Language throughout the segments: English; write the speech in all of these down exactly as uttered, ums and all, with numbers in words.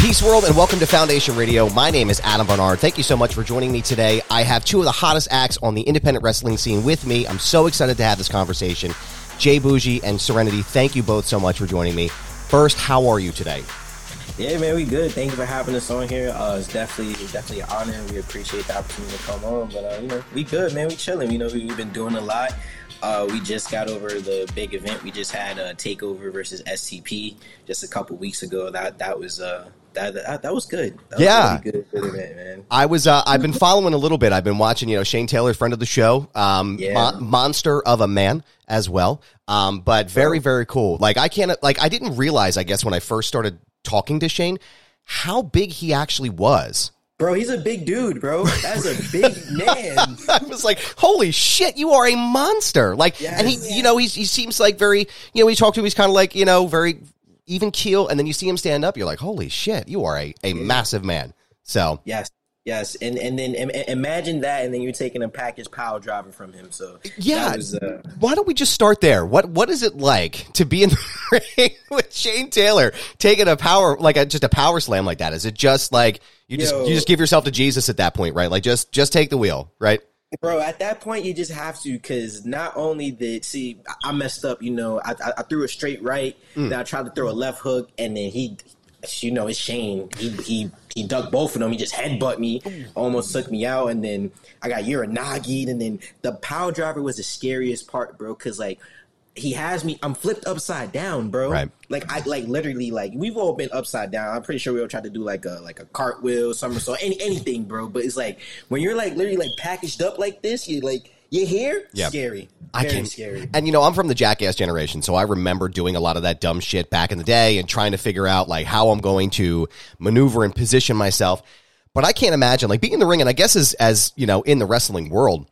Peace world and welcome to Foundation Radio. My name is Adam Barnard. Thank you so much for joining me today. I have two of the hottest acts on the independent wrestling scene with me. I'm so excited to have this conversation. Jay Bougie and Serenity, thank you both so much for joining me. First, how are you today? Yeah, man, we good. Thank you for having us on here. Uh, it's definitely, it's definitely an honor. We appreciate the opportunity to come on. But uh, you know, we good, man. We chilling. You know, we, we've been doing a lot. Uh, we just got over the big event. We just had a Takeover versus S T P just a couple weeks ago. That that was uh that that, that was good. That yeah, was really good, good event, man. I was uh, I've been following a little bit. I've been watching. You know, Shane Taylor, friend of the show, um, Yeah. mo- monster of a man as well. Um, but very very cool. Like I can't like I didn't realize. I guess when I first started talking to Shane, how big he actually was. Bro, he's a big dude, bro. That's a big man. I was like, holy shit, you are a monster. Like, Yes. and he, you know, he's, he seems like very, you know, when you talk to him, he's kind of like, you know, very even keel. And then you see him stand up, you're like, holy shit, you are a, a massive man. So, Yes. Yes, and and then im- imagine that, and then you're taking a package power driver from him. So yeah, that was, uh, why don't we just start there? What What is it like to be in the ring with Shane Taylor taking a power, like a, just a power slam like that? Is it just like, you just Yo. you just give yourself to Jesus at that point, right? Like just just take the wheel, right? Bro, at that point, you just have to, because not only did, see, I messed up, you know, I, I, I threw a straight right, Mm. then I tried to throw a left hook, and then he, you know, it's Shane. He he he ducked both of them. He just headbutt me, almost took me out, and then I got Uranagi, and then the power driver was the scariest part, bro, because, like, he has me, I'm flipped upside down, bro. Right. Like, I, like, literally, like, we've all been upside down. I'm pretty sure we all tried to do, like, a, like, a cartwheel, somersault, any, anything, bro. But it's like, when you're, like, literally, like, packaged up like this, you're, like, you're here? Yeah. Scary. I Very can, scary. and you know, I'm from the Jackass generation, so I remember doing a lot of that dumb shit back in the day and trying to figure out like how I'm going to maneuver and position myself. But I can't imagine like being in the ring, and I guess as as you know, in the wrestling world,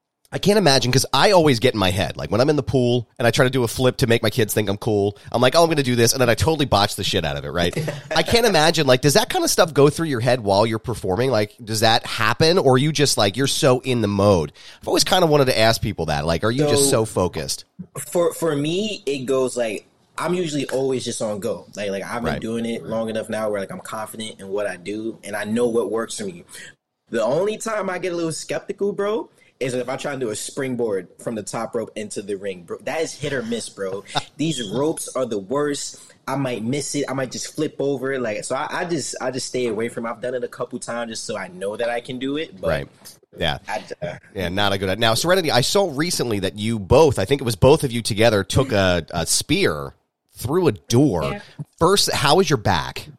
I can't imagine because I always get in my head like when I'm in the pool and I try to do a flip to make my kids think I'm cool. I'm like, oh, I'm going to do this, and then I totally botch the shit out of it. Right? I can't imagine like does that kind of stuff go through your head while you're performing? Like, does that happen, or are you just like you're so in the mode? I've always kind of wanted to ask people that. Like, are you So- just so focused? For for me, it goes like, I'm usually always just on go. Like like I've been Right. doing it long enough now where like I'm confident in what I do and I know what works for me. The only time I get a little skeptical, bro, is if I try to do a springboard from the top rope into the ring, bro. That is hit or miss, bro. These ropes are the worst. I might miss it. I might just flip over. Like so, I, I just I just stay away from it. I've done it a couple times just so I know that I can do it. But Right. Yeah. I, uh, Yeah, not a good idea. Now, Serenity, I saw recently that you both, I think it was both of you together, took a, a spear through a door. Yeah. First, how was your back?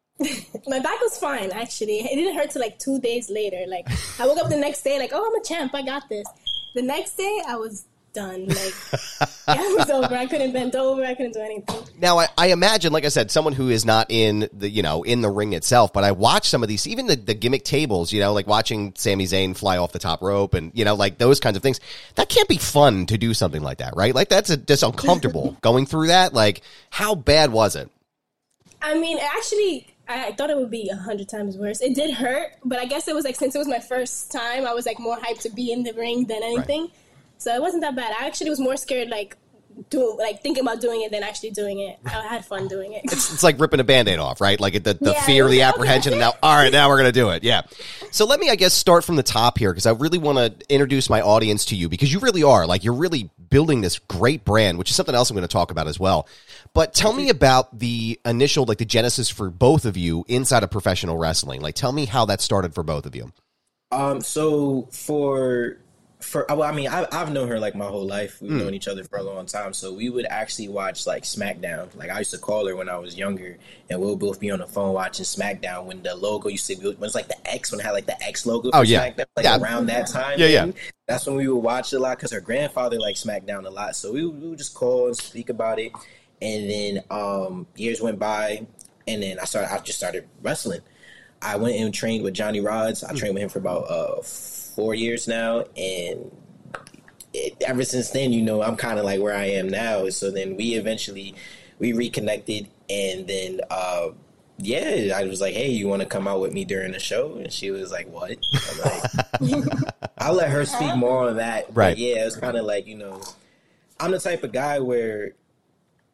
My back was fine, actually. It didn't hurt till like two days later. Like, I woke up the next day, like, oh, I'm a champ. I got this. The next day, I was done. Like, yeah, it was over. I couldn't bend over. I couldn't do anything. Now, I, I imagine, like I said, someone who is not in the, you know, in the ring itself, but I watch some of these, even the, the gimmick tables, you know, like watching Sami Zayn fly off the top rope and, you know, like those kinds of things. That can't be fun to do something like that, right? Like, that's a, just uncomfortable going through that. Like, how bad was it? I mean, actually, I, I thought it would be a hundred times worse. It did hurt, but I guess it was like, since it was my first time, I was like more hyped to be in the ring than anything. Right. So it wasn't that bad. I actually was more scared, like, do like thinking about doing it than actually doing it. I had fun doing it. It's, it's like ripping a Band-Aid off, right? Like the, the Yeah, fear, the okay. apprehension, and now, all right, now we're going to do it. Yeah. So let me, I guess, start from the top here because I really want to introduce my audience to you because you really are, like, you're really building this great brand, which is something else I'm going to talk about as well. But tell me about the initial, like the genesis for both of you inside of professional wrestling. Like, tell me how that started for both of you. Um. So for for well, I mean, I, I've known her like my whole life. We've Mm. known each other for a long time. So we would actually watch like SmackDown. Like I used to call her when I was younger, and we'll both be on the phone watching SmackDown when the logo used to be when it was like the X when it had like the X logo. For Oh, yeah. SmackDown, like Yeah. around that time. Yeah, yeah. man. That's when we would watch it a lot because her grandfather liked SmackDown a lot. So we would, we would just call and speak about it. And then um, years went by, and then I started. I just started wrestling. I went and trained with Johnny Rods. I trained with him for about uh, four years now, and it, ever since then, you know, I'm kind of like where I am now. So then we eventually we reconnected, and then uh, yeah, I was like, hey, you want to come out with me during the show? And she was like, what? I'm like, I'll let her speak more on that. Right. But yeah, it's kind of like, you know, I'm the type of guy where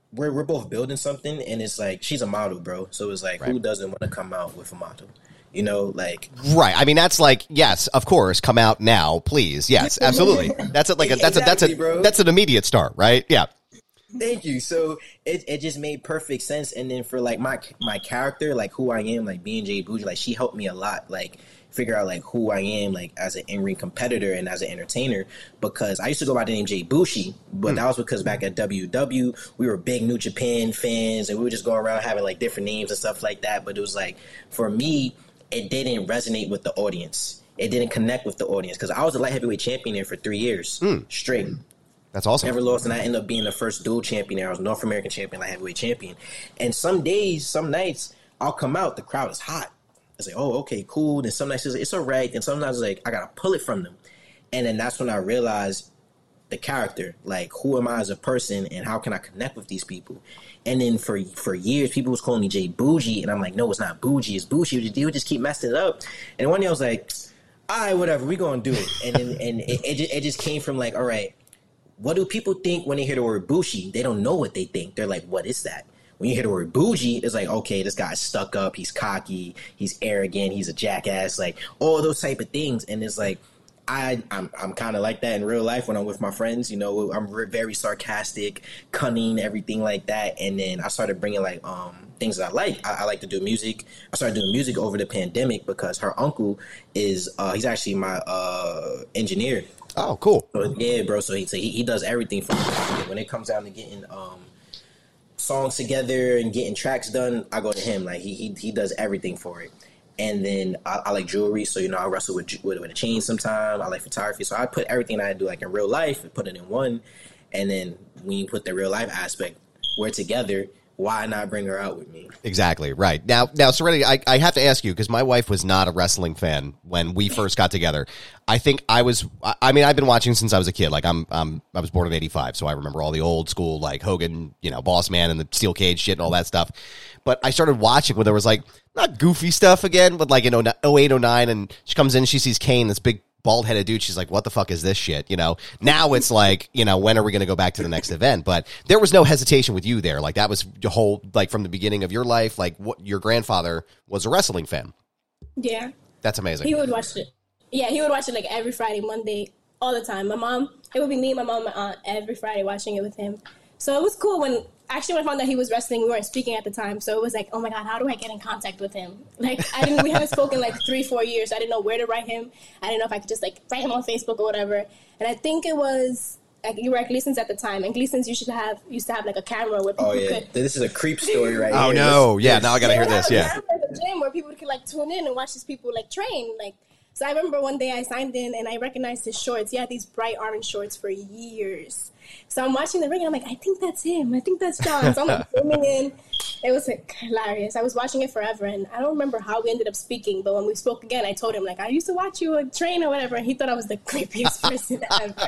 we're we're both building something, and it's like she's a model, bro. So it's like, right. Who doesn't want to come out with a model? You know, like right. I mean, that's like yes, of course, come out now, please. Yes, absolutely. That's a, like a, that's exactly, a that's a bro. That's an immediate start, right? Yeah. Thank you. So it it just made perfect sense, and then for like my my character, like who I am, like being Jay Bougie, like she helped me a lot, like figure out like who I am, like as an in ring competitor and as an entertainer. Because I used to go by the name Jay Bushi, but mm. that was because back at W W we were big New Japan fans, and we would just go around having like different names and stuff like that. But it was like for me, it didn't resonate with the audience. It didn't connect with the audience because I was a light heavyweight champion there for three years mm. straight. That's awesome. Never lost, and I ended up being the first dual champion there. I was North American champion, light heavyweight champion. And some days, some nights, I'll come out, the crowd is hot. I say, oh, okay, cool. Then some nights it's, it's all right. And sometimes like I gotta pull it from them. And then that's when I realized the character, like who am I as a person, and how can I connect with these people? And then for for years, people was calling me Jay Bougie, and I'm like, no, it's not Bougie, it's Bushi. They would just keep messing it up. And one day I was like, all right, whatever, we gonna do it. And then and it, it, just, it just came from like, all right, what do people think when they hear the word Bushi? They don't know what they think. They're like, what is that? When you hear the word bougie, it's like, okay, this guy's stuck up, he's cocky, he's arrogant, he's a jackass, like all those type of things. And it's like, I, I'm, I'm kind of like that in real life when I'm with my friends. You know, I'm re- very sarcastic, cunning, everything like that. And then I started bringing like um, things that I like. I, I like to do music. I started doing music over the pandemic because her uncle is, uh, he's actually my uh, engineer. Oh, cool. So, yeah, bro. So he, so he he does everything for me. When it comes down to getting um, songs together and getting tracks done, I go to him. Like he he, he does everything for it. And then I, I like jewelry, so you know I wrestle with, with with a chain sometime. I like photography, so I put everything I do like in real life and put it in one. And then when you put the real life aspect, we're together. Why not bring her out with me? Exactly right. Now, now, Serenity, I, I have to ask you because my wife was not a wrestling fan when we first got together. I think I was. I mean, I've been watching since I was a kid. Like I'm, I'm I was born in eighty-five, so I remember all the old school like Hogan, you know, Boss Man and the steel cage shit and all that stuff. But I started watching when there was like not goofy stuff again, but like in oh eight, oh nine, and she comes in, and she sees Kane, this big bald-headed dude. She's like, what the fuck is this shit? You know, now it's like, you know, when are we going to go back to the next event? But there was no hesitation with you there. Like that was the whole, like from the beginning of your life, like what your grandfather was a wrestling fan. Yeah. That's amazing. He would watch it. Yeah, he would watch it like every Friday, Monday, all the time. My mom, it would be me, my mom, my aunt, every Friday watching it with him. So it was cool when, actually when I found out he was wrestling, we weren't speaking at the time. So it was like, oh my God, how do I get in contact with him? Like, I didn't, we haven't spoken like three, four years. I didn't know where to write him. I didn't know if I could just like write him on Facebook or whatever. And I think it was, like, you were at Gleason's at the time. And Gleason's used to have, used to have like a camera where people oh, yeah. could. This is a creep story right oh, here. Oh no. This, yeah. Now I got to hear this. Yeah. At the gym where people could like tune in and watch these people like train. Like, so I remember one day I signed in and I recognized his shorts. He had these bright orange shorts for years. So I'm watching the ring and I'm like, I think that's him. I think that's John. So I'm like zooming in. It was like hilarious. I was watching it forever and I don't remember how we ended up speaking, but when we spoke again, I told him like, I used to watch you like, train or whatever. And he thought I was the creepiest person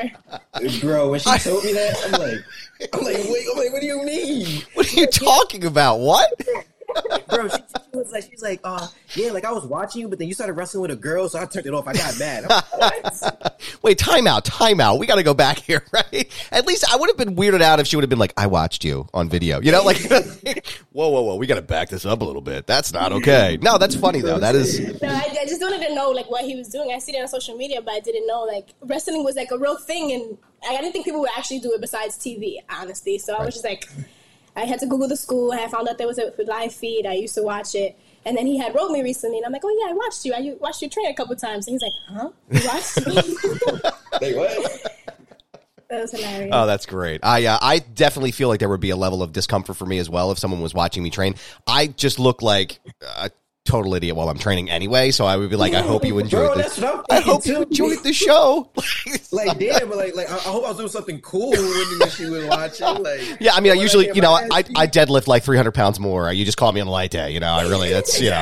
ever. Bro, when she told me that, I'm like, I'm like, wait, I'm like, what do you mean? What are you talking about? What? Bro, she, she was like, she's like, uh, yeah, like I was watching you, but then you started wrestling with a girl, so I turned it off. I got mad. I'm like, what? Wait, time out, time out. We got to go back here, right? At least I would have been weirded out if she would have been like, I watched you on video. You know, like, whoa, whoa, whoa, we got to back this up a little bit. That's not okay. No, that's funny though. That is. No, I, I just wanted to know like what he was doing. I see it on social media, but I didn't know like wrestling was like a real thing, and I didn't think people would actually do it besides T V, honestly. So I was just like. I had to Google the school. I found out there was a live feed. I used to watch it. And then he had wrote me recently. And I'm like, oh, yeah, I watched you. I watched you train a couple times. And he's like, huh? You watched me? Wait, what? That was hilarious. Oh, that's great. I uh, I definitely feel like there would be a level of discomfort for me as well if someone was watching me train. I just look like a total idiot while I'm training anyway. So I would be like, I hope you enjoyed Bro, this. That's what I'm I hope too. you enjoyed the show. Like, damn, but like, like, I hope I was doing something cool when she was watching. Like, yeah, I mean, I usually, you know, I, I deadlift like three hundred pounds more. You just call me on a light day, you know. I really, that's, you know.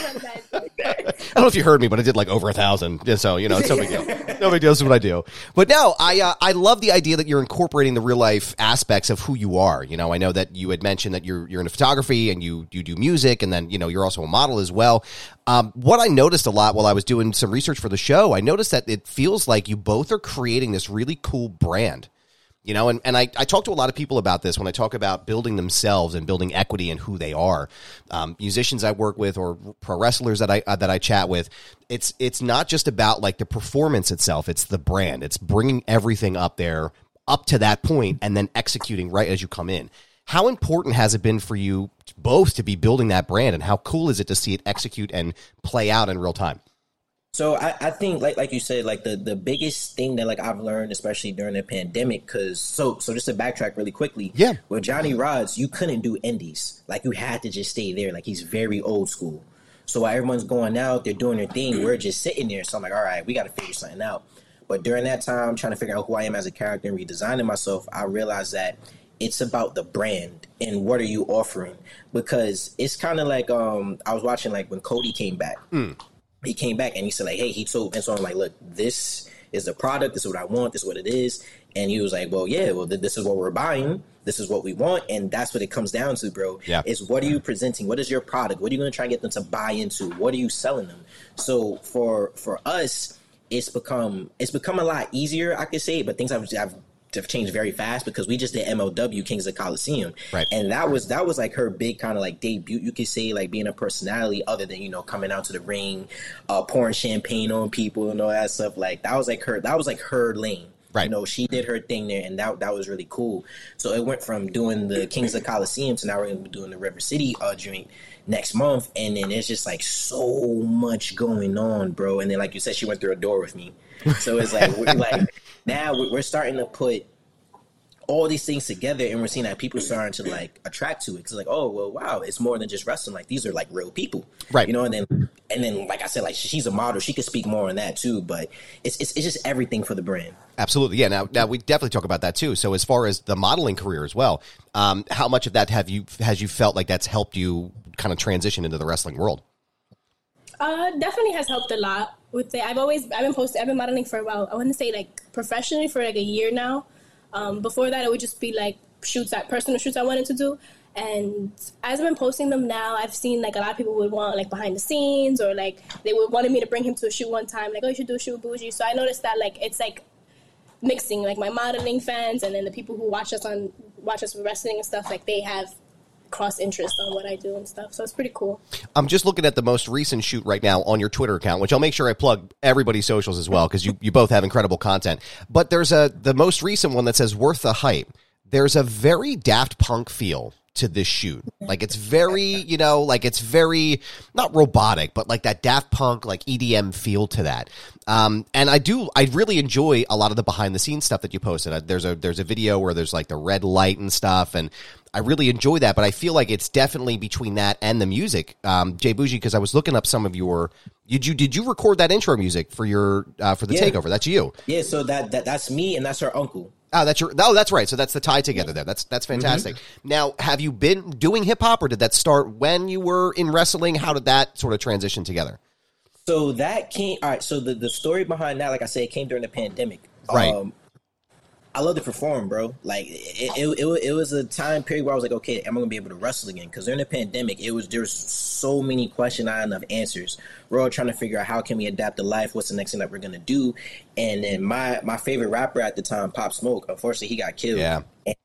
I don't know if you heard me, but I did like over a thousand. Yeah, so, you know, it's no big deal. No big deal. This is what I do. But no, I uh, I love the idea that you're incorporating the real life aspects of who you are. You know, I know that you had mentioned that you're you're into photography and you you do music, and then, you know, you're also a model as well. Um, what I noticed a lot while I was doing some research for the show, I noticed that it feels like you both are creating this really cool brand. You know, and, and I, I talk to a lot of people about this when I talk about building themselves and building equity in who they are. Um, musicians I work with or pro wrestlers that I uh, that I chat with, it's it's not just about like the performance itself. It's the brand. It's bringing everything up there, up to that point, and then executing right as you come in. How important has it been for you both to be building that brand, and how cool is it to see it execute and play out in real time? So I, I think like like you said, like the, the biggest thing that like I've learned, especially during the pandemic, because so so just to backtrack really quickly, yeah, with Johnny Rods, you couldn't do indies, like you had to just stay there, like he's very old school. So while everyone's going out, they're doing their thing, we're just sitting there. So I'm like, all right, we got to figure something out. But during that time, trying to figure out who I am as a character and redesigning myself, I realized that it's about the brand and what are you offering, because it's kind of like um I was watching like when Cody came back. Mm. He came back and he said like, hey, he told Vince, so I'm like, look, this is the product. This is what I want. This is what it is. And he was like, well, yeah, well, th- this is what we're buying. This is what we want. And that's what it comes down to, bro, yeah. is what are you presenting? What is your product? What are you going to try and get them to buy into? What are you selling them? So for for us, it's become it's become a lot easier, I could say, but things have, have have changed very fast because we just did M L W Kings of Coliseum, right? And that was that was like her big kind of like debut, you could say, like being a personality other than, you know, coming out to the ring, uh, pouring champagne on people and all that stuff. Like that was like her that was like her lane, right? You know, she did her thing there, and that that was really cool. So it went from doing the Kings of Coliseum to now we're gonna be doing the River City uh, joint next month, and then there's just like so much going on, bro. And then like you said, she went through a door with me, so it's like we're like. Now we're starting to put all these things together, and we're seeing that people are starting to like attract to it. Because like, oh well, wow, it's more than just wrestling. Like these are like real people, right? You know, and then and then like I said, like she's a model. She could speak more on that too. But it's it's, it's just everything for the brand. Absolutely, yeah. Now, now we definitely talk about that too. So as far as the modeling career as well, um, how much of that have you has you felt like that's helped you kind of transition into the wrestling world? Uh, definitely has helped a lot with it. I've always, I've been posting, I've been modeling for a while. I want to say like professionally for like a year now. Um, before that, it would just be like shoots, that personal shoots I wanted to do. And as I've been posting them now, I've seen like a lot of people would want like behind the scenes, or like they would wanted me to bring him to a shoot one time. Like, oh, you should do a shoot with Bougie. So I noticed that like it's like mixing, like my modeling fans and then the people who watch us on watch us with wrestling and stuff. Like they have cross interest on what I do and stuff. So it's pretty cool. I'm just looking at the most recent shoot right now on your Twitter account, which I'll make sure I plug everybody's socials as well, because you, you both have incredible content. But there's a the most recent one that says worth the hype. There's a very Daft Punk feel to this shoot. Like it's very, you know, like it's very not robotic, but like that Daft Punk, like E D M feel to that. Um, and I do, I really enjoy a lot of the behind the scenes stuff that you posted. There's a, there's a video where there's like the red light and stuff. And I really enjoy that, but I feel like it's definitely between that and the music. Um, Jay Bougie, because I was looking up some of your, did you, did you record that intro music for your, uh, for the yeah. takeover? That's you. Yeah. So that, that, that's me and that's her uncle. Oh, that's your. Oh, that's right. So that's the tie together there. That's that's fantastic. Mm-hmm. Now, have you been doing hip hop, or did that start when you were in wrestling? How did that sort of transition together? So that came. All right. So the, the story behind that, like I said, it came during the pandemic. Right. Um, I love to perform, bro. Like it, it, it, it was a time period where I was like, okay, am I gonna be able to wrestle again? Because during the pandemic, it was there's so many questions, not enough answers. We're all trying to figure out how can we adapt to life. What's the next thing that we're gonna do? And then my my favorite rapper at the time, Pop Smoke, unfortunately, he got killed. Yeah, and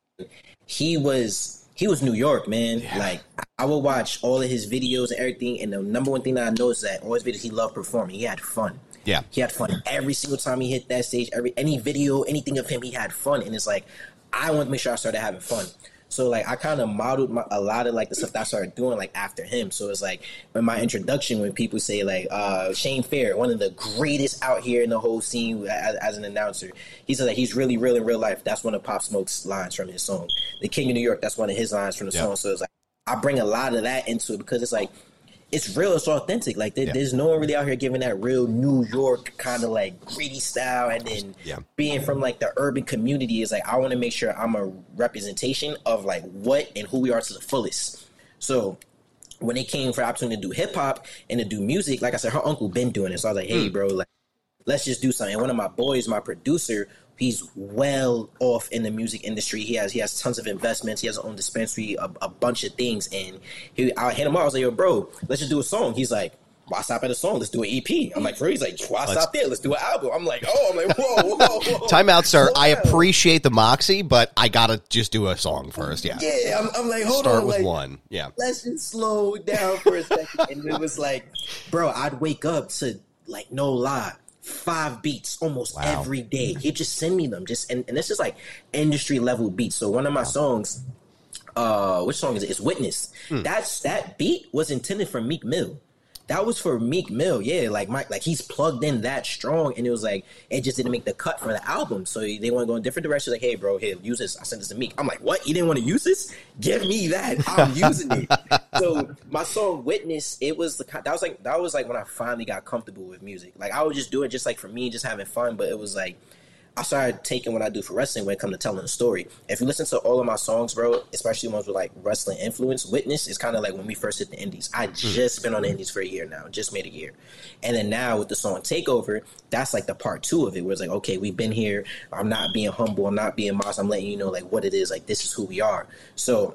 he was he was New York, man. Yeah. Like I would watch all of his videos and everything, and the number one thing that I noticed is that all his videos, he loved performing. He had fun. Yeah, he had fun every single time he hit that stage. Every any video, anything of him, he had fun. And it's like I want to make sure I started having fun. So like I kind of modeled my, a lot of like the stuff that I started doing like after him. So it's like in my introduction when people say like uh, Shane Fair, one of the greatest out here in the whole scene as, as an announcer, he said that he's really real in real life. That's one of Pop Smoke's lines from his song. The King of New York, that's one of his lines from the yeah. song. So it's like I bring a lot of that into it because it's like it's real, it's authentic. Like there, yeah. there's no one really out here giving that real New York kind of like gritty style, and then yeah. being from like the urban community is like I want to make sure I'm a representation of like what and who we are to the fullest. So when it came for the opportunity to do hip hop and to do music, like I said, her uncle been doing it, so I was like, hey, mm. bro, like let's just do something. And one of my boys, my producer, he's well off in the music industry. He has he has tons of investments. He has his own dispensary, a, a bunch of things. And he, I hit him up. I was like, yo, bro, let's just do a song. He's like, why stop at a song? Let's do an E P. I'm like, for real? He's like, why stop there? Let's do an album. I'm like, oh, I'm like, whoa, whoa, whoa. Time out, sir. Slow I down. appreciate the moxie, but I gotta just do a song first. Yeah. Yeah, I'm, I'm like, hold Start on. with like, one. Yeah. Let's just slow down for a second. And it was like, bro, I'd wake up to, like, no lie, five beats almost Wow. every day. He'd just send me them. Just and, and this is like industry level beats. So one of my songs, uh, which song is it? It's Witness. Hmm. That's that beat was intended for Meek Mill. That was for Meek Mill, yeah. Like Mike, like he's plugged in that strong, and it was like it just didn't make the cut for the album. So they want to go in different directions. Like, hey, bro, here, use this. I sent this to Meek. I'm like, what? You didn't want to use this? Give me that. I'm using it. So my song Witness, it was the that was like that was like when I finally got comfortable with music. Like I would just do it just like for me, just having fun. But it was like I started taking what I do for wrestling when it comes to telling a story. If you listen to all of my songs, bro, especially ones with like wrestling influence, Witness is kind of like when we first hit the indies. I just been on the indies for a year now, just made a year. And then now with the song Takeover, that's like the part two of it, where it's like, okay, we've been here. I'm not being humble. I'm not being modest. I'm letting you know like what it is. Like this is who we are. So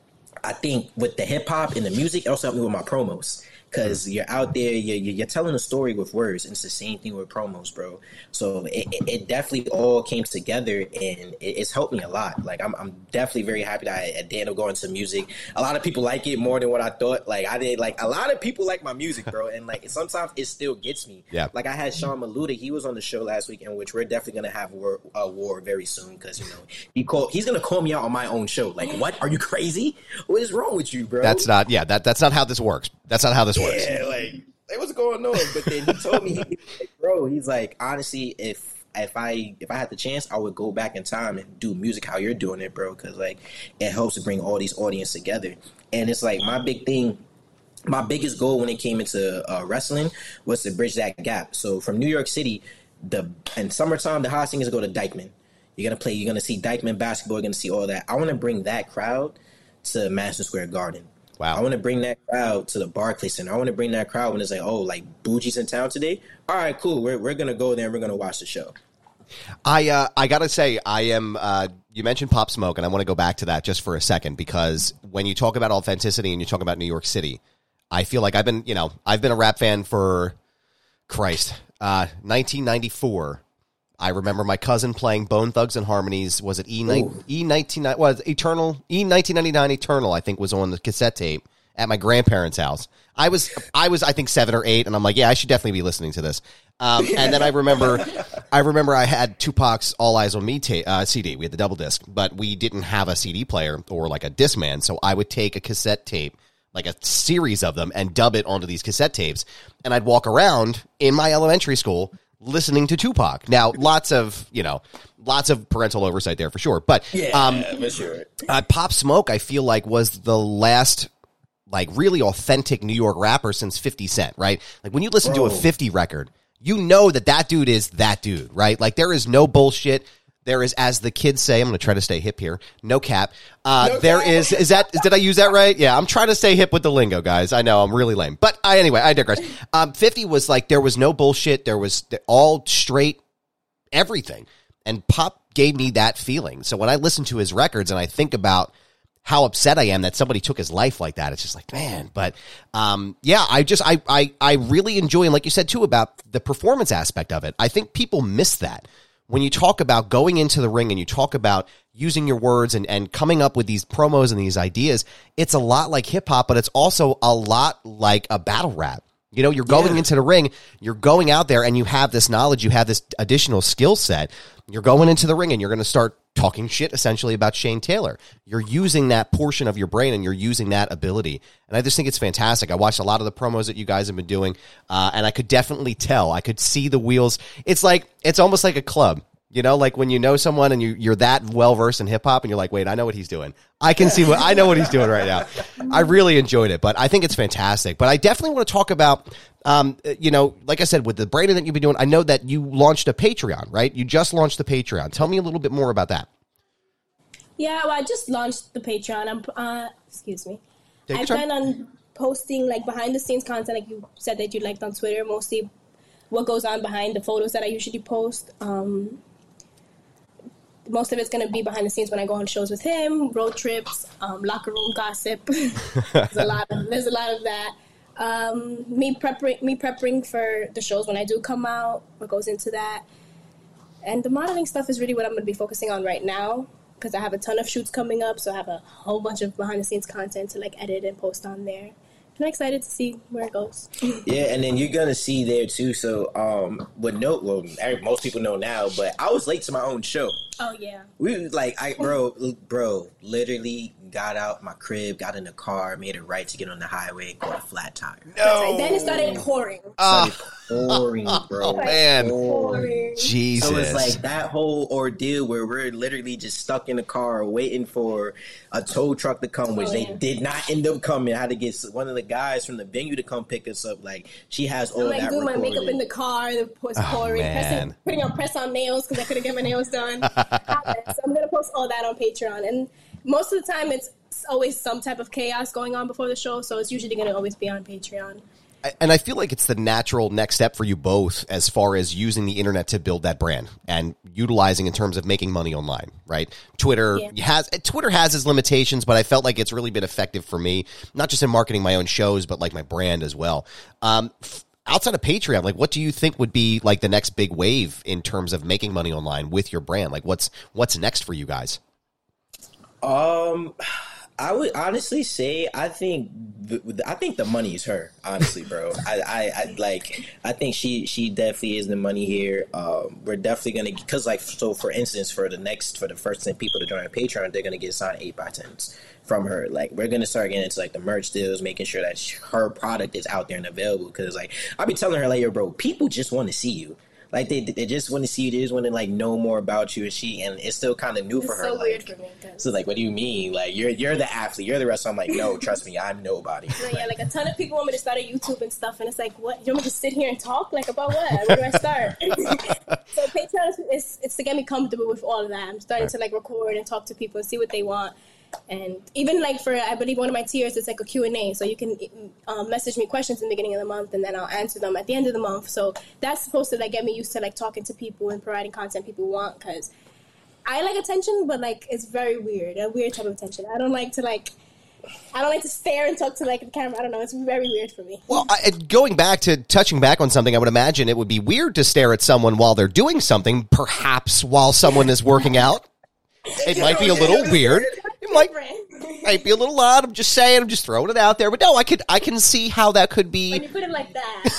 I think with the hip hop and the music, it also helped me with my promos. Because you're out there, you're, you're telling a story with words, and it's the same thing with promos, bro. So it, it, it definitely all came together, and it, it's helped me a lot. Like, I'm, I'm definitely very happy that I, I did end up going to music. A lot of people like it more than what I thought. Like, I did, like, a lot of people like my music, bro, and, like, sometimes it still gets me. Yeah. Like, I had Sean Maluda, he was on the show last week, in which we're definitely going to have war, a war very soon, because, you know, he called, he's going to call me out on my own show. Like, what? Are you crazy? What is wrong with you, bro? That's not, yeah, that, that's not how this works. That's not how this works. Yeah, like, like what's going on? But then he told me, he, like, bro, he's like, honestly, if if I if I had the chance, I would go back in time and do music how you're doing it, bro, because like it helps to bring all these audience together. And it's like my big thing, my biggest goal when it came into uh, wrestling was to bridge that gap. So from New York City, the in summertime, the hottest thing is to go to Dykeman. You're gonna play. You're gonna see Dykeman basketball. You're gonna see all that. I want to bring that crowd to Madison Square Garden. Wow. I want to bring that crowd to the Barclays Center. I want to bring that crowd when it's like, oh, like Bougie's in town today. All right, cool. We're we're gonna go there and we're gonna watch the show. I uh, I gotta say, I am. Uh, you mentioned Pop Smoke, and I want to go back to that just for a second, because when you talk about authenticity and you talk about New York City, I feel like I've been, you know, I've been a rap fan for Christ, uh, nineteen ninety-four. I remember my cousin playing Bone Thugs and Harmonies. Was it E E nineteen was Eternal E nineteen ninety-nine Eternal? I think was on the cassette tape at my grandparents' house. I was I was I think seven or eight, and I'm like, yeah, I should definitely be listening to this. Um, and then I remember I remember I had Tupac's All Eyes on Me ta- uh, C D. We had the double disc, but we didn't have a C D player or like a Discman, so I would take a cassette tape, like a series of them, and dub it onto these cassette tapes, and I'd walk around in my elementary school listening to Tupac. Now, lots of, you know, lots of parental oversight there for sure. But Yeah, um, for sure. uh, Pop Smoke, I feel like, was the last, like, really authentic New York rapper since fifty Cent, right? Like, when you listen Bro. to a fifty record, you know that that dude is that dude, right? Like, there is no bullshit. There is, as the kids say, I'm going to try to stay hip here. No cap. Uh, No there cap. is, is that, did I use that right? Yeah, I'm trying to stay hip with the lingo, guys. I know I'm really lame. But I, anyway, I digress. Um, fifty was like, there was no bullshit. There was all straight everything. And Pop gave me that feeling. So when I listen to his records and I think about how upset I am that somebody took his life like that, it's just like, man. But um, yeah, I just, I, I, I really enjoy, and like you said too, about the performance aspect of it. I think people miss that. When you talk about going into the ring and you talk about using your words and, and coming up with these promos and these ideas, it's a lot like hip hop, but it's also a lot like a battle rap. You know, you're going Yeah. into the ring, you're going out there and you have this knowledge, you have this additional skill set. You're going into the ring and you're going to start talking shit essentially about Shane Taylor. You're using that portion of your brain and you're using that ability. And I just think it's fantastic. I watched a lot of the promos that you guys have been doing, uh, and I could definitely tell. I could see the wheels. It's like, it's almost like a club. You know, like when you know someone and you, you're that well-versed in hip-hop and you're like, wait, I know what he's doing. I can see what, I know what he's doing right now. I really enjoyed it, but I think it's fantastic. But I definitely want to talk about, um, you know, like I said, with the branding that you've been doing, I know that you launched a Patreon, right? You just launched the Patreon. Tell me a little bit more about that. Yeah, well, I just launched the Patreon. I'm, uh, excuse me. Take I your time. plan on posting like behind the scenes content, like you said that you liked on Twitter, mostly what goes on behind the photos that I usually post. Um, most of it's going to be behind the scenes when I go on shows with him, road trips, um, locker room gossip. there's a lot of there's a lot of that. Um, me prepping, me prepping for the shows when I do come out, what goes into that. And the modeling stuff is really what I'm going to be focusing on right now because I have a ton of shoots coming up, so I have a whole bunch of behind-the-scenes content to, like, edit and post on there. I'm excited to see where it goes. Yeah, and then you're going to see there, too. So, um, with no, well, most people know now, but I was late to my own show. Oh, yeah. We, like, I, bro, bro, literally got out my crib, got in the car, made a right to get on the highway, caught a flat tire. No. Then it started pouring. Uh, started pouring, bro. Oh, man. Pouring. Jesus. So it's like that whole ordeal where we're literally just stuck in the car waiting for a tow truck to come, which oh, they yeah. did not end up coming. I had to get one of the guys from the venue to come pick us up. Like, she has all I'm like that doing my recorded. makeup in the car, the was Oh, pouring, man. pressing, putting on press on nails because I couldn't get my nails done. So I'm gonna post all that on Patreon, and most of the time it's always some type of chaos going on before the show, so it's usually gonna always be on Patreon. And I feel like it's the natural next step for you both as far as using the internet to build that brand and utilizing in terms of making money online, right? Twitter Yeah. has Twitter has its limitations, but I felt like it's really been effective for me, not just in marketing my own shows, but like my brand as well. Um, f- outside of Patreon, like what do you think would be like the next big wave in terms of making money online with your brand? Like what's what's next for you guys? Um, I would honestly say I think the, I think the money is her. Honestly, bro, I, I, I like I think she she definitely is the money here. Um, we're definitely gonna because like so for instance for the next for the first ten people to join our Patreon, they're gonna get signed eight by tens from her. Like we're gonna start getting into like the merch deals, making sure that she, her product is out there and available. Because like I be telling her like, yo, bro, people just want to see you. Like they they just want to see you, they just want to like know more about you, and she and it's still kind of new for It's her. so like, weird for me. Cause so like, what do you mean? Like you're you're the athlete, you're the wrestler. I'm like, no, trust me, I'm nobody. So, yeah, like a ton of people want me to start a YouTube and stuff, and it's like, what? You want me to sit here and talk? Like about what? Where do I start? So Patreon is it's to get me comfortable with all of that. I'm starting Right. to like record and talk to people and see what they want. And even like for, I believe one of my tiers, it's like a Q and A. So you can um, message me questions in the beginning of the month and then I'll answer them at the end of the month. So that's supposed to like get me used to like talking to people and providing content people want. Because I like attention, but like it's very weird, a weird type of attention. I don't like to like, I don't like to stare and talk to like the camera. I don't know. It's very weird for me. Well, I, going back to touching back on something, I would imagine it would be weird to stare at someone while they're doing something, perhaps while someone is working out. It might be a little weird. It might, might be a little odd. I'm just saying. I'm just throwing it out there. But no, I could I can see how that could When be. you put it like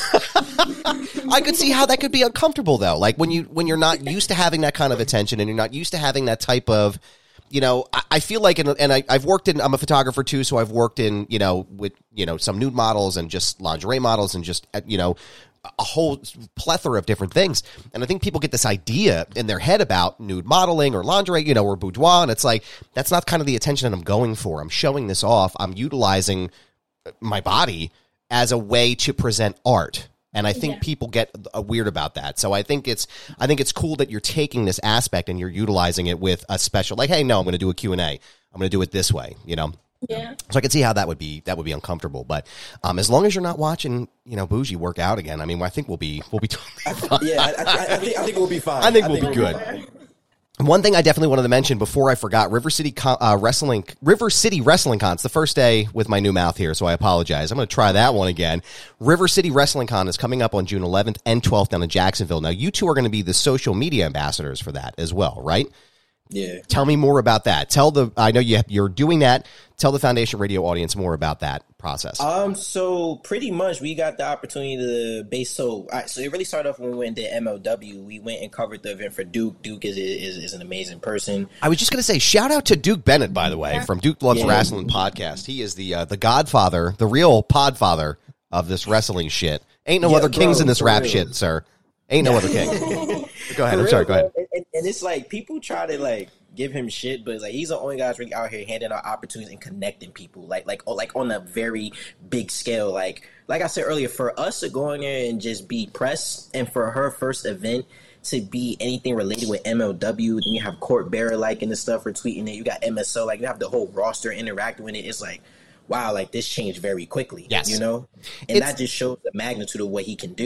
that. I could see how that could be uncomfortable though. Like when you when you're not used to having that kind of attention and you're not used to having that type of, you know, I, I feel like, in, and I, I've worked in. I'm a photographer too, so I've worked in, you know, with you know some nude models and just lingerie models and just you know. a whole plethora of different things. And I think people get this idea in their head about nude modeling or lingerie, you know, or boudoir. And it's like, that's not kind of the attention that I'm going for. I'm showing this off. I'm utilizing my body as a way to present art. And I think Yeah. people get uh, weird about that. So I think it's, I think it's cool that you're taking this aspect and you're utilizing it with a special, like, hey, no, I'm going to do a Q and A. I'm going to do it this way, you know? Yeah. So I can see how that would be that would be uncomfortable, but um, as long as you're not watching, you know, Bougie work out again, I mean, I think we'll be we'll be totally fine. Yeah, I, I, I think I think we'll be fine. I think we'll be good. fine. One thing I definitely wanted to mention before I forgot: River City Con- uh, Wrestling, River City Wrestling Con. It's the first day with my new mouth here, so I apologize. I'm going to try that one again. River City Wrestling Con is coming up on June eleventh and twelfth down in Jacksonville. Now, you two are going to be the social media ambassadors for that as well, right? Yeah. Tell me more about that. Tell the I know you have, you're doing that. Tell the Foundation Radio audience more about that process. Um. So pretty much, we got the opportunity to base. So, all right, so it really started off when we went to M L W. We went and covered the event for Duke. Duke is is, is an amazing person. I was just going to say, shout out to Duke Bennett, by the way, from Duke Loves Yeah. Wrestling podcast. He is the uh, the godfather, the real podfather of this wrestling shit. Ain't no Yeah, other kings bro, in this for rap real. shit, sir. Ain't no other king. Go ahead. For I'm sorry. real, Go ahead. bro. And, and it's like people try to like give him shit, but it's like he's the only guy that's really out here handing out opportunities and connecting people, like like oh, like on a very big scale. Like like I said earlier, for us to go in there and just be press, and for her first event to be anything related with M L W, then you have Court Bearer liking the stuff or tweeting it. You got M S O, like you have the whole roster interacting with it. It's like, wow, like this changed very quickly. Yes. You know, and It's- that just shows the magnitude of what he can do.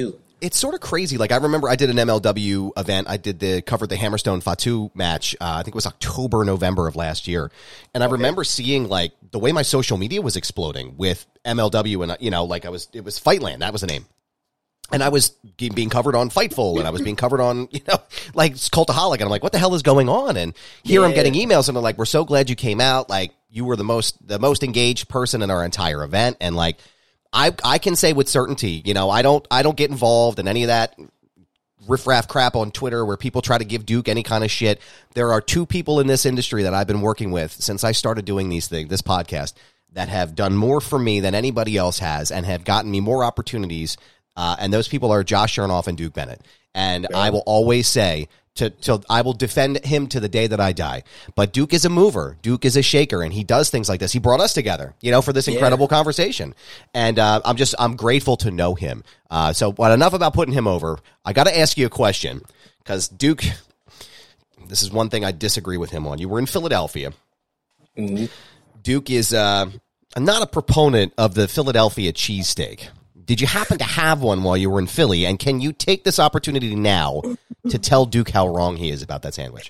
it's sort of crazy. Like I remember I did an M L W event. I did the covered the Hammerstone Fatu match. Uh, I think it was October, November of last year. And I okay. remember seeing like the way my social media was exploding with M L W, and you know, like I was, it was Fightland. That was the name. And I was being covered on Fightful, and I was being covered on, you know, like Cultaholic. And I'm like, what the hell is going on? And here yeah. I'm getting emails, and they're like, we're so glad you came out. Like, you were the most the most engaged person in our entire event. And like, I I can say with certainty, you know, I don't I don't get involved in any of that riffraff crap on Twitter where people try to give Duke any kind of shit. There are two people in this industry that I've been working with since I started doing these things, this podcast, that have done more for me than anybody else has, and have gotten me more opportunities. Uh, and those people are Josh Chernoff and Duke Bennett. And yeah. I will always say, to, to I will defend him to the day that I die. But Duke is a mover. Duke is a shaker, and he does things like this. He brought us together, you know, for this incredible yeah. conversation. And uh, I'm just I'm grateful to know him. Uh, so, but enough about putting him over. I got to ask you a question, because Duke, this is one thing I disagree with him on. You were in Philadelphia. Mm-hmm. Duke is uh, not a proponent of the Philadelphia cheesesteak. Did you happen to have one while you were in Philly? And can you take this opportunity now to tell Duke how wrong he is about that sandwich?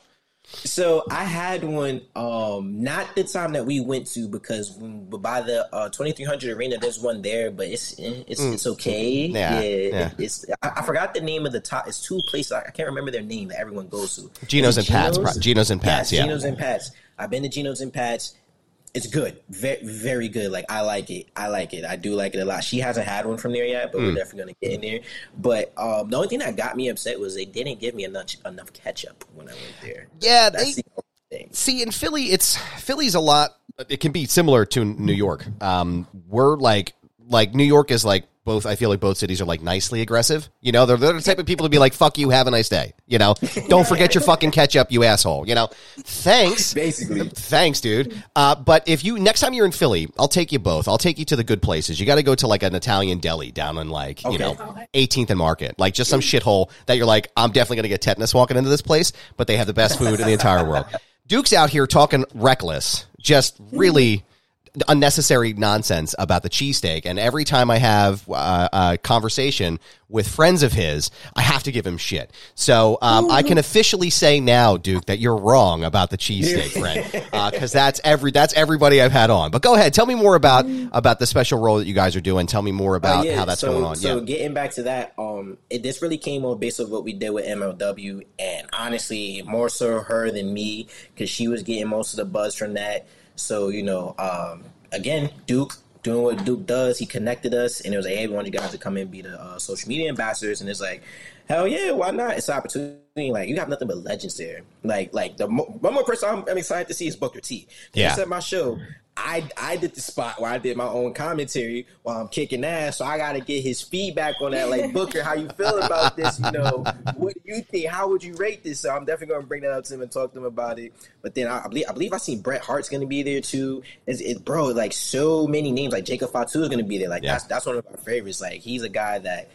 So I had one, um, not the time that we went to, because by the uh, twenty-three hundred arena, there's one there, but it's it's mm. it's okay. Yeah, yeah, yeah. It's I, I forgot the name of the top. It's two places. I can't remember their name that everyone goes to. Geno's and Pat's. Geno's and Pat's. Yes, yeah, Geno's and Pat's. I've been to Geno's and Pat's. It's good. Very, very good. Like, I like it. I like it. I do like it a lot. She hasn't had one from there yet, but mm. we're definitely going to get in there. But um, the only thing that got me upset was they didn't give me enough enough ketchup when I went there. Yeah. That's they, the only thing. See, in Philly, it's Philly's a lot. It can be similar to New York. Um, we're like, like New York is like, both, I feel like both cities are like nicely aggressive. You know, they're, they're the type of people to be like, fuck you, have a nice day. You know, don't forget your fucking ketchup, you asshole. You know, thanks. Basically. Thanks, dude. Uh, but if you, next time you're in Philly, I'll take you both. I'll take you to the good places. You got to go to like an Italian deli down in like, okay. you know, eighteenth and Market. Like just some shithole that you're like, I'm definitely going to get tetanus walking into this place, but they have the best food in the entire world. Duke's out here talking reckless, just really unnecessary nonsense about the cheesesteak, and every time I have uh, a conversation with friends of his, I have to give him shit. So um, I can officially say now, Duke, that you're wrong about the cheesesteak, friend, because uh, that's every that's everybody I've had on. But go ahead, tell me more about about the special role that you guys are doing. Tell me more about uh, yeah, how that's so, going on. So yeah. getting back to that, um, it, this really came on based on what we did with M L W, and honestly, more so her than me, because she was getting most of the buzz from that. So, you know, um, again, Duke doing what Duke does. He connected us, and it was like, hey, we want you guys to come in and be the uh, social media ambassadors. And it's like, hell yeah, why not? It's an opportunity. Like, you got nothing but legends there. Like, like the mo- one more person I'm, I'm excited to see is Booker T. Yeah. At my show, I I did the spot where I did my own commentary while I'm kicking ass, so I got to get his feedback on that. Like, Booker, how you feel about this? You know, what do you think? How would you rate this? So I'm definitely going to bring that up to him and talk to him about it. But then I, I believe I believe I seen Bret Hart's going to be there too. It's, it, bro, like so many names. Like Jacob Fatu is going to be there. Like yeah. that's that's one of our favorites. Like he's a guy that.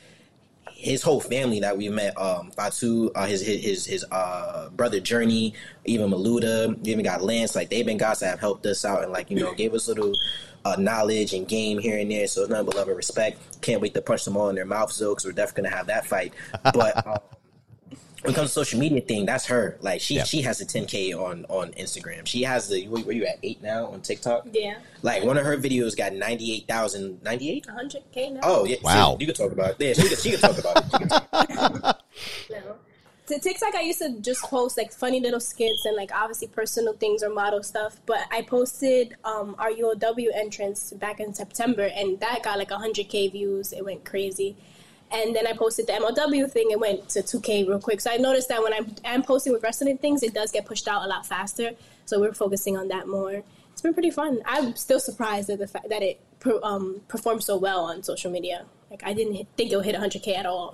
His whole family that we met, um, Fatu, uh, his his his, his uh, brother Journey, even Maluda, we even got Lance. Like they've been guys that have helped us out and like you know gave us little uh, knowledge and game here and there. So it's nothing but love and respect. Can't wait to punch them all in their mouths though, because we're definitely gonna have that fight. But um, when it comes to social media thing, that's her. Like she, yep. she has the ten K on, on Instagram. She has the where you at eight now on TikTok. Yeah. Like one of her videos got ninety eight thousand, ninety eight, one hundred K now. Oh yeah. Wow. See, you can talk about it. Yeah, she can, she can talk about it. She can talk about it. No. To TikTok, I used to just post like funny little skits and like obviously personal things or model stuff. But I posted um, our U O W entrance back in September, and that got like one hundred K views. It went crazy. And then I posted the M L W thing. It went to two K real quick. So I noticed that when I'm, I'm posting with wrestling things, it does get pushed out a lot faster. So we're focusing on that more. It's been pretty fun. I'm still surprised at the fact that it per, um, performed so well on social media. Like I didn't hit, think it would hit one hundred K at all.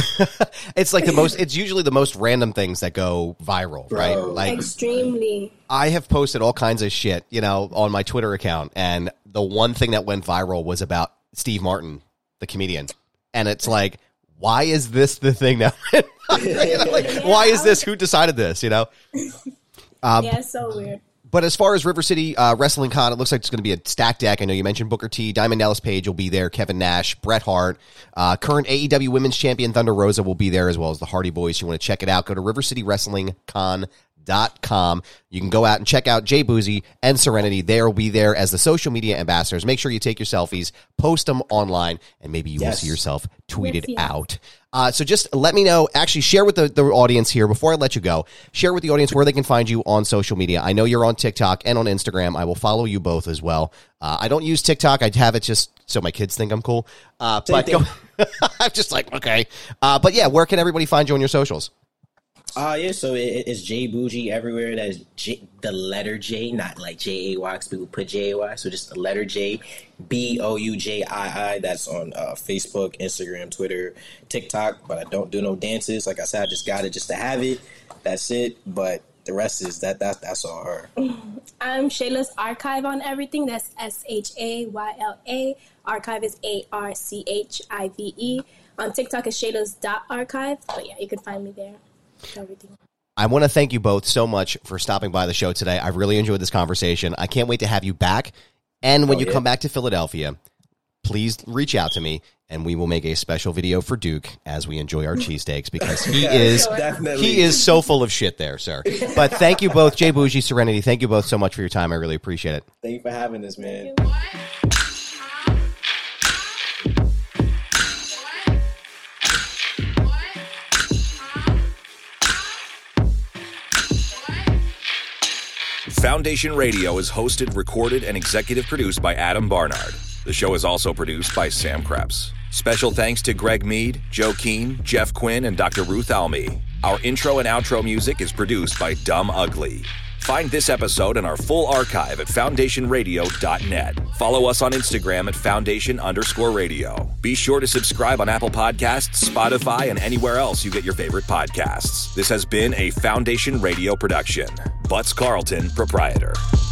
It's like the most. It's usually the most random things that go viral, Bro. right? Like extremely. I have posted all kinds of shit, you know, on my Twitter account, and the one thing that went viral was about Steve Martin, the comedian. And it's like, why is this the thing now? you know, like, yeah, why is this? Who decided this? You know? Um, yeah, it's so weird. But as far as River City uh, Wrestling Con, it looks like it's going to be a stacked deck. I know you mentioned Booker T, Diamond Dallas Page will be there, Kevin Nash, Bret Hart, uh, current A E W Women's Champion Thunder Rosa will be there, as well as the Hardy Boys. You want to check it out, go to river city wrestling con dot com. You can go out and check out Jay Boozy and Serenity. They'll be there as the social media ambassadors. Make sure you take your selfies, post them online, and maybe you yes. will see yourself tweeted yes, yes. out. Uh, so just let me know. Actually, share with the, the audience here before I let you go. Share with the audience where they can find you on social media. I know you're on TikTok and on Instagram. I will follow you both as well. Uh, I don't use TikTok. I have it just so my kids think I'm cool. Uh, but go, I'm just like, okay. Uh, but yeah, where can everybody find you on your socials? Uh, yeah, so it, it's Jay Bougie everywhere. That's J, the letter J, not like J A Y, because people put J A Y. So just the letter J, B O U J I I. That's on uh, Facebook, Instagram, Twitter, TikTok. But I don't do no dances. Like I said, I just got it just to have it. That's it. But the rest is that, that that's all her. I'm Shayla's Archive on everything. That's S H A Y L A. Archive is A R C H I V E. On TikTok is Shayla's dot archive. But yeah, you can find me there. Everything. I want to thank you both so much for stopping by the show today. I really enjoyed this conversation. I can't wait to have you back. And when oh, you yeah. come back to Philadelphia, please reach out to me, and we will make a special video for Duke as we enjoy our cheesesteaks, because he yeah, is definitely. he is so full of shit there, sir. But thank you both, Jay Bougie, Serenity. Thank you both so much for your time. I really appreciate it. Thank you for having us, man. Foundation Radio is hosted, recorded, and executive produced by Adam Barnard. The show is also produced by Sam Krebs. Special thanks to Greg Mead, Joe Keane, Jeff Quinn, and Doctor Ruth Almy. Our intro and outro music is produced by Dumb Ugly. Find this episode and our full archive at foundation radio dot net. Follow us on Instagram at foundation underscore radio. Be sure to subscribe on Apple Podcasts, Spotify, and anywhere else you get your favorite podcasts. This has been a Foundation Radio production. Butts Carlton, proprietor.